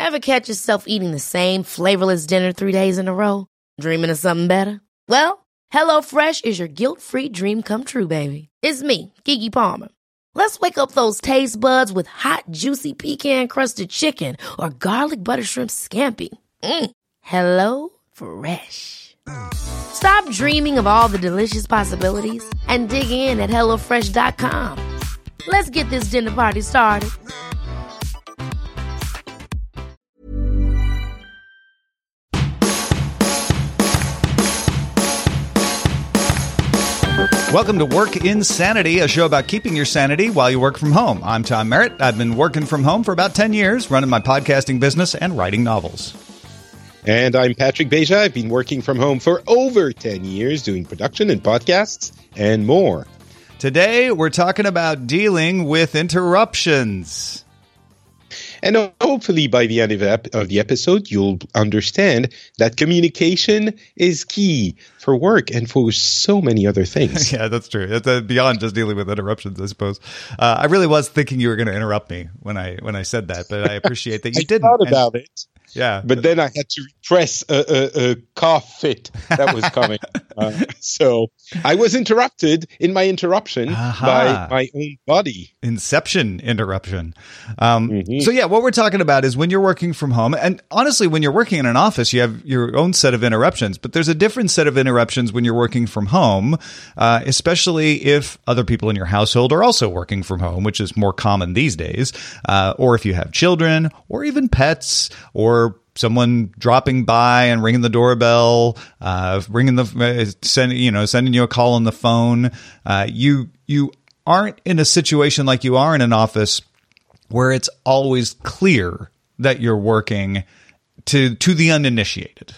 Ever catch yourself eating the same flavorless dinner 3 days in a row? Dreaming of something better? Well, HelloFresh is your guilt-free dream come true, baby. It's me, Keke Palmer. Let's wake up those taste buds with hot, juicy pecan-crusted chicken or garlic butter shrimp scampi. Hello Fresh. Stop dreaming of all the delicious possibilities and dig in at HelloFresh.com. Let's get this dinner party started. Welcome to Work Insanity, a show about keeping your sanity while you work from home. I'm Tom Merritt. I've been working from home for about 10 years, running my podcasting business and writing novels. And I'm Patrick Beja. I've been working from home for over 10 years, doing production and podcasts and more. Today, we're talking about dealing with interruptions. And hopefully by the end of the episode, you'll understand that communication is key for work and for so many other things. Yeah, that's true. It's beyond just dealing with interruptions, I suppose. I really was thinking you were going to interrupt me when I said that, but I appreciate that you didn't. I thought about it. Yeah. But then I had to repress a cough fit that was coming. So I was interrupted in my interruption by my own body. Inception interruption. So yeah, what we're talking about is when you're working from home, and honestly, when you're working in an office, you have your own set of interruptions, but there's a different set of interruptions when you're working from home, especially if other people in your household are also working from home, which is more common these days, or if you have children or even pets or someone dropping by and ringing the doorbell, sending you a call on the phone. You aren't in a situation like you are in an office where it's always clear that you're working to the uninitiated.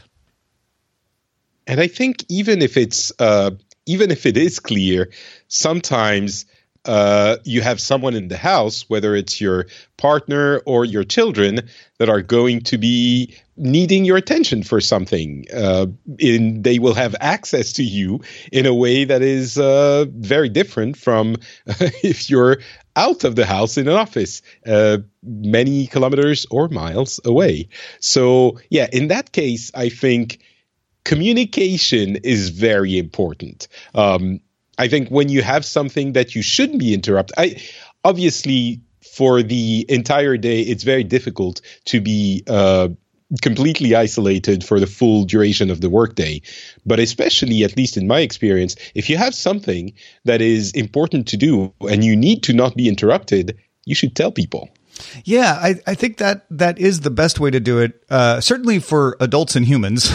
And I think even if it is clear, sometimes you have someone in the house, whether it's your partner or your children, that are going to be needing your attention for something. They will have access to you in a way that is very different from if you're out of the house in an office, many kilometers or miles away. So, yeah, in that case, I think communication is very important. I think when you have something that you shouldn't be interrupted, obviously for the entire day, it's very difficult to be completely isolated for the full duration of the workday. But especially, at least in my experience, if you have something that is important to do and you need to not be interrupted, you should tell people. Yeah, I think that is the best way to do it. Certainly for adults and humans,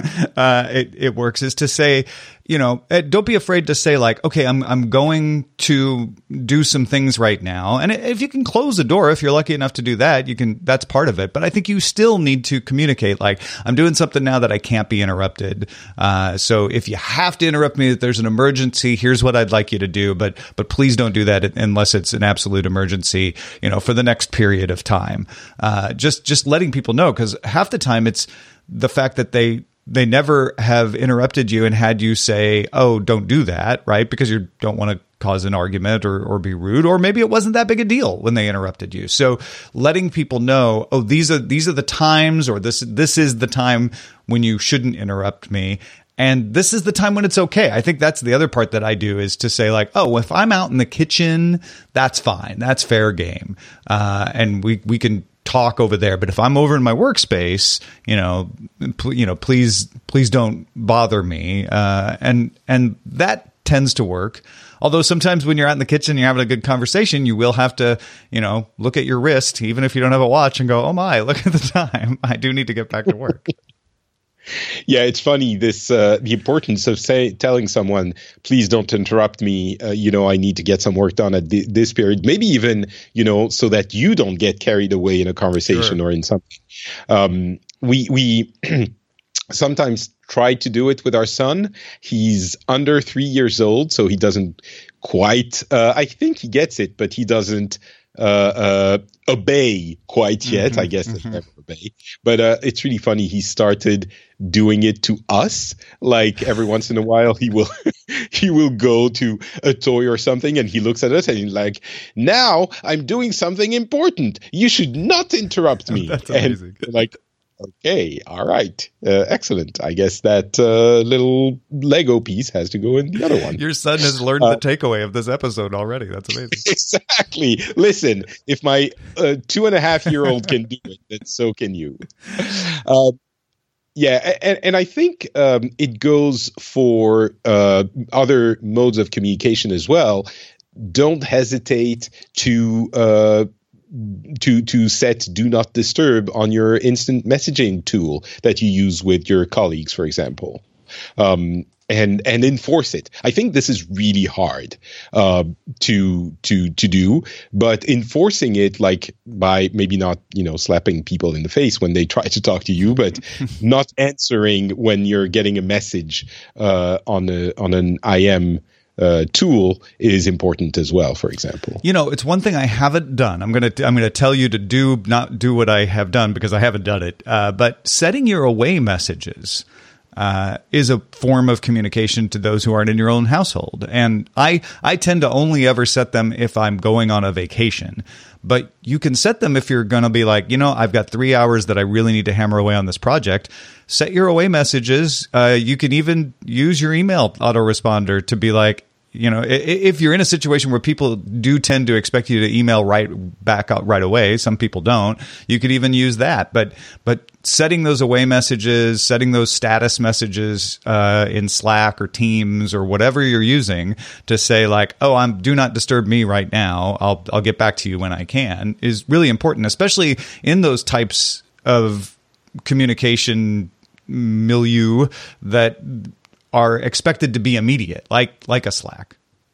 it works, is to say, don't be afraid to say like, okay, I'm going to do some things right now. And if you can close the door, if you're lucky enough to do that, that's part of it. But I think you still need to communicate like, I'm doing something now that I can't be interrupted. So if you have to interrupt me, that there's an emergency, here's what I'd like you to do. But please don't do that unless it's an absolute emergency, for the next period of time. Just letting people know, because half the time it's the fact that they never have interrupted you and had you say, oh, don't do that, right? Because you don't want to cause an argument or be rude, or maybe it wasn't that big a deal when they interrupted you. So letting people know, oh, these are the times, or this is the time when you shouldn't interrupt me. And this is the time when it's okay. I think that's the other part that I do, is to say like, oh, if I'm out in the kitchen, that's fine. That's fair game. And we can talk over there. But if I'm over in my workspace, please don't bother me. And that tends to work. Although sometimes when you're out in the kitchen, you're having a good conversation, you will have to, look at your wrist, even if you don't have a watch, and go, oh my, look at the time. I do need to get back to work. Yeah, it's funny, the importance of telling someone, please don't interrupt me. I need to get some work done at this period. Maybe even, so that you don't get carried away in a conversation or in something. We sometimes try to do it with our son. He's under 3 years old, so he doesn't quite, I think he gets it, but he doesn't obey quite yet. I guess they never obey, but it's really funny. He started doing it to us. Like every once in a while, he will go to a toy or something, and he looks at us and he's like, "Now I'm doing something important. You should not interrupt me." That's amazing. And like, okay, all right, excellent. I guess that little Lego piece has to go in the other one. Your son has learned the takeaway of this episode already. That's amazing. Exactly. Listen, if my 2.5-year-old can do it, then so can you. Yeah, and I think it goes for other modes of communication as well. Don't hesitate to set do not disturb on your instant messaging tool that you use with your colleagues, for example, and enforce it. I think this is really hard to do, but enforcing it, like by maybe not slapping people in the face when they try to talk to you, but not answering when you're getting a message on an IM tool is important as well, for example. It's one thing I haven't done. I'm gonna tell you to not do what I have done because I haven't done it. But setting your away messages is a form of communication to those who aren't in your own household. And I tend to only ever set them if I'm going on a vacation. But you can set them if you're going to be like, I've got 3 hours that I really need to hammer away on this project. Set your away messages. You can even use your email autoresponder to be like, if you're in a situation where people do tend to expect you to email right back out right away, some people don't, you could even use that. But setting those away messages, setting those status messages in Slack or Teams or whatever you're using to say like, oh, do not disturb me right now. I'll get back to you when I can, is really important, especially in those types of communication milieu that are expected to be immediate, like a Slack.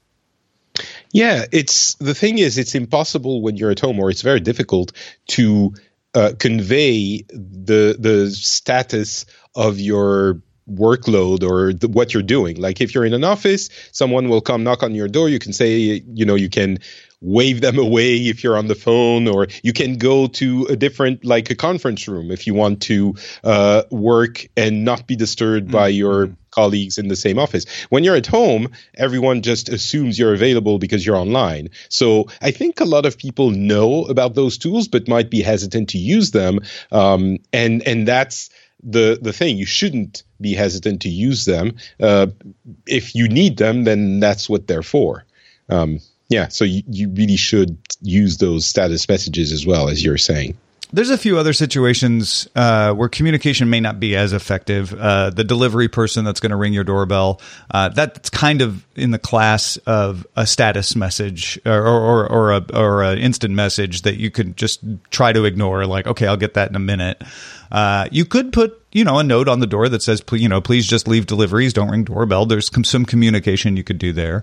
Yeah, the thing is, it's impossible when you're at home, or it's very difficult to convey the status of your workload or what you're doing. Like if you're in an office, someone will come knock on your door. You can say, you can wave them away if you're on the phone, or you can go to a different, like a conference room if you want to work and not be disturbed by your colleagues in the same office. When you're at home, everyone just assumes you're available because you're online. So I think a lot of people know about those tools, but might be hesitant to use them. And that's the thing. You shouldn't be hesitant to use them. If you need them, then that's what they're for. Yeah, so you really should use those status messages as well, as you're saying. There's a few other situations where communication may not be as effective. The delivery person that's going to ring your doorbell, that's kind of in the class of a status message or an instant message that you could just try to ignore. Like, okay, I'll get that in a minute. You could put, a note on the door that says, please just leave deliveries. Don't ring doorbell. There's some communication you could do there.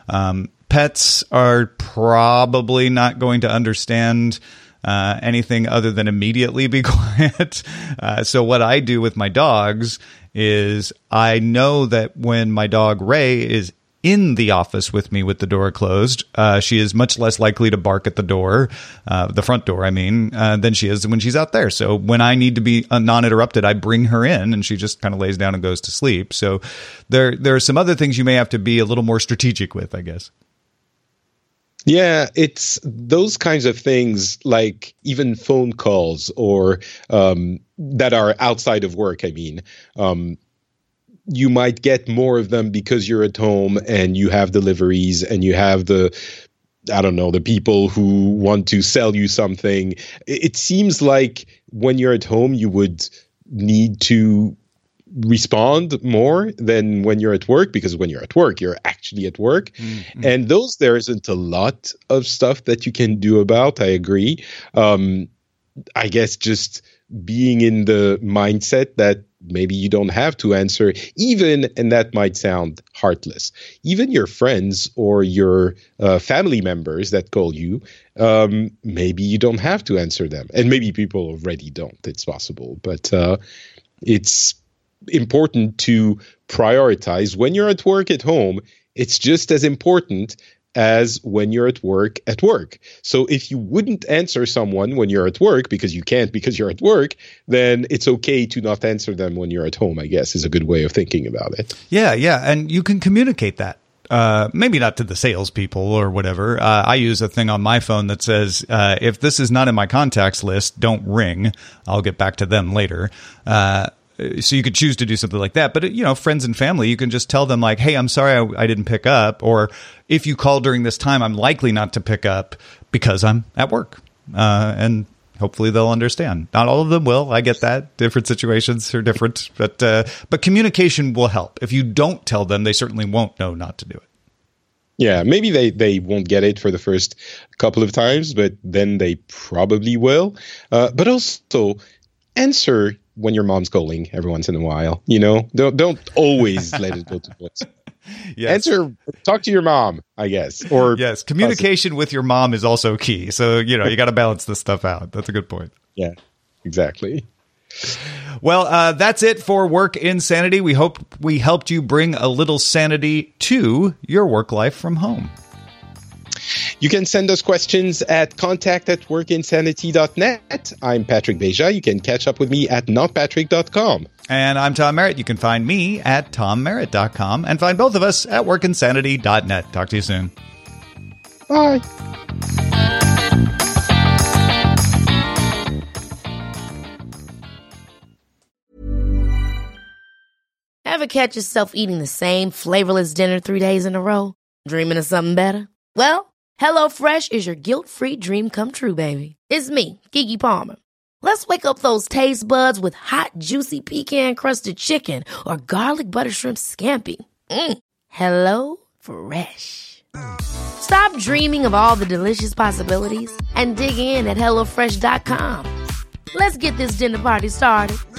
Pets are probably not going to understand anything other than immediately be quiet. So what I do with my dogs is I know that when my dog Ray is in the office with me with the door closed, she is much less likely to bark at the door, the front door, than she is when she's out there. So when I need to be non-interrupted, I bring her in and she just kind of lays down and goes to sleep. So there are some other things you may have to be a little more strategic with, I guess. Yeah, it's those kinds of things, like even phone calls or that are outside of work. You might get more of them because you're at home and you have deliveries and you have the people who want to sell you something. It seems like when you're at home, you would need to respond more than when you're at work, because when you're at work, you're actually at work. Mm-hmm. And there isn't a lot of stuff that you can do about. I agree. I guess just being in the mindset that maybe you don't have to answer, and that might sound heartless, even your friends or your family members that call you, maybe you don't have to answer them. And maybe people already don't. It's possible. But it's important to prioritize. When you're at work at home, it's just as important as when you're at work. So if you wouldn't answer someone when you're at work because you can't because you're at work, then it's okay to not answer them when you're at home, I guess, is a good way of thinking about it. Yeah. And you can communicate that. Maybe not to the salespeople or whatever. I use a thing on my phone that says, if this is not in my contacts list, don't ring. I'll get back to them later. So you could choose to do something like that. But, friends and family, you can just tell them like, hey, I'm sorry I didn't pick up. Or if you call during this time, I'm likely not to pick up because I'm at work. And hopefully they'll understand. Not all of them will. I get that. Different situations are different. But communication will help. If you don't tell them, they certainly won't know not to do it. Yeah, maybe they won't get it for the first couple of times, but then they probably will. But also answer when your mom's calling every once in a while. Don't always let it go to voice. Yes. Talk to your mom, I guess. Or yes, communication with your mom is also key. So, you got to balance this stuff out. That's a good point. Yeah, exactly. Well, that's it for Work Insanity. We hope we helped you bring a little sanity to your work life from home. You can send us questions at contact@workinsanity.net. I'm Patrick Beja. You can catch up with me at notpatrick.com. And I'm Tom Merritt. You can find me at tommerritt.com and find both of us at workinsanity.net. Talk to you soon. Bye. Ever catch yourself eating the same flavorless dinner 3 days in a row? Dreaming of something better? Well, HelloFresh is your guilt-free dream come true, baby. It's me, Keke Palmer. Let's wake up those taste buds with hot, juicy pecan-crusted chicken or garlic butter shrimp scampi. Hello Fresh. Stop dreaming of all the delicious possibilities and dig in at HelloFresh.com. Let's get this dinner party started.